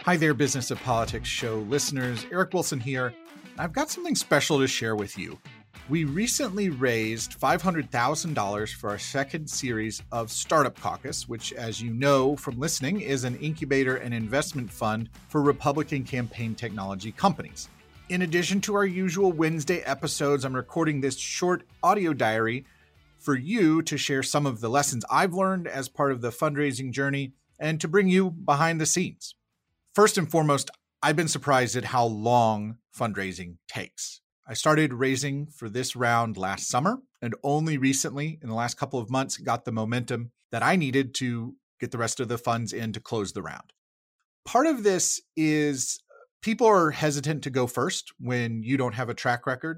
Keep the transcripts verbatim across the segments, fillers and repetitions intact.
Hi there, Business of Politics show listeners. Eric Wilson here. I've got something special to share with you. We recently raised five hundred thousand dollars for our second series of Startup Caucus, which, as you know from listening, is an incubator and investment fund for Republican campaign technology companies. In addition to our usual Wednesday episodes, I'm recording this short audio diary for you to share some of the lessons I've learned as part of the fundraising journey and to bring you behind the scenes. First and foremost, I've been surprised at how long fundraising takes. I started raising for this round last summer, and only recently, in the last couple of months, got the momentum that I needed to get the rest of the funds in to close the round. Part of this is people are hesitant to go first when you don't have a track record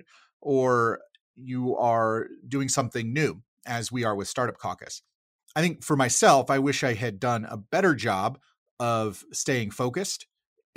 or you are doing something new, as we are with Startup Caucus. I think for myself, I wish I had done a better job of staying focused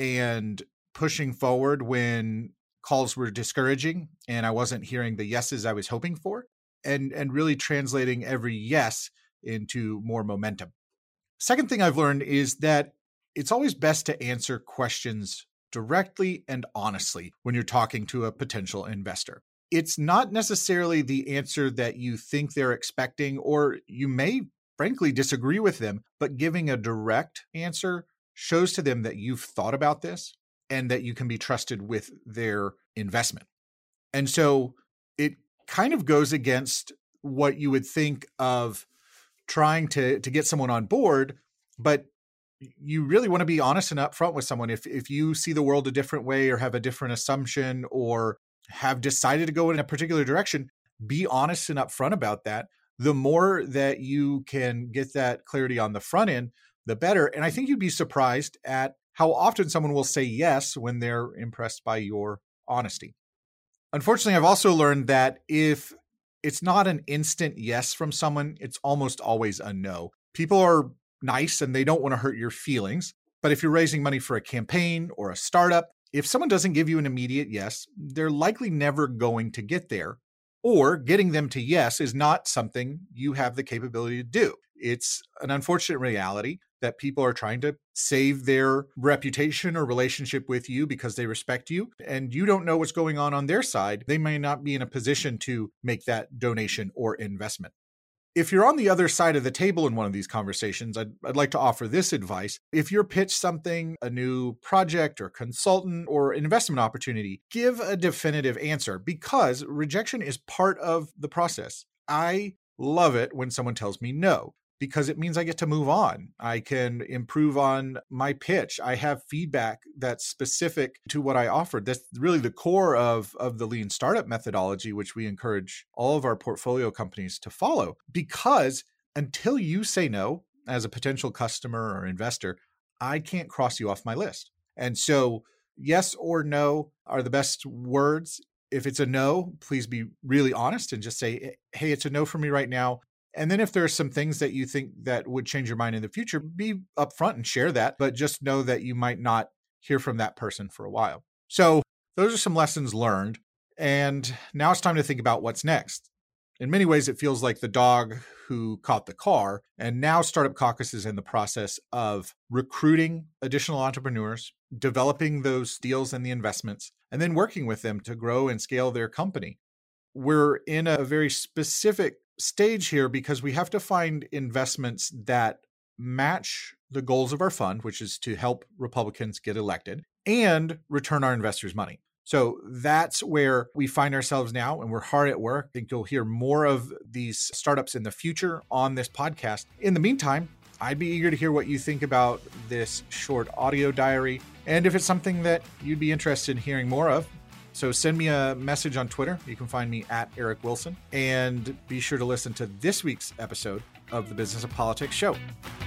and pushing forward when calls were discouraging and I wasn't hearing the yeses I was hoping for, and, and really translating every yes into more momentum. Second thing I've learned is that it's always best to answer questions directly and honestly when you're talking to a potential investor. It's not necessarily the answer that you think they're expecting, or you may frankly disagree with them, but giving a direct answer shows to them that you've thought about this and that you can be trusted with their investment. And so it kind of goes against what you would think of trying to, to get someone on board, but you really want to be honest and upfront with someone. If, if you see the world a different way or have a different assumption or have decided to go in a particular direction, be honest and upfront about that. The more that you can get that clarity on the front end, the better. And I think you'd be surprised at how often someone will say yes when they're impressed by your honesty. Unfortunately, I've also learned that if it's not an instant yes from someone, it's almost always a no. People are nice and they don't want to hurt your feelings. But if you're raising money for a campaign or a startup, if someone doesn't give you an immediate yes, they're likely never going to get there. Or getting them to yes is not something you have the capability to do. It's an unfortunate reality that people are trying to save their reputation or relationship with you because they respect you, and you don't know what's going on on their side. They may not be in a position to make that donation or investment. If you're on the other side of the table in one of these conversations, I'd, I'd like to offer this advice. If you're pitched something, a new project or consultant or investment opportunity, give a definitive answer, because rejection is part of the process. I love it when someone tells me no, because it means I get to move on. I can improve on my pitch. I have feedback that's specific to what I offered. That's really the core of, of the lean startup methodology, which we encourage all of our portfolio companies to follow. Because until you say no as a potential customer or investor, I can't cross you off my list. And so yes or no are the best words. If it's a no, please be really honest and just say, hey, it's a no for me right now. And then if there are some things that you think that would change your mind in the future, be upfront and share that, but just know that you might not hear from that person for a while. So those are some lessons learned. And now it's time to think about what's next. In many ways, it feels like the dog who caught the car. And now Startup Caucus is in the process of recruiting additional entrepreneurs, developing those deals and the investments, and then working with them to grow and scale their company. We're in a very specific stage here because we have to find investments that match the goals of our fund, which is to help Republicans get elected and return our investors money. So that's where we find ourselves now, and we're hard at work. I think you'll hear more of these startups in the future on this podcast. In the meantime, I'd be eager to hear what you think about this short audio diary, and if it's something that you'd be interested in hearing more of. So send me a message on Twitter. You can find me at Eric Wilson, and be sure to listen to this week's episode of the Business of Politics show.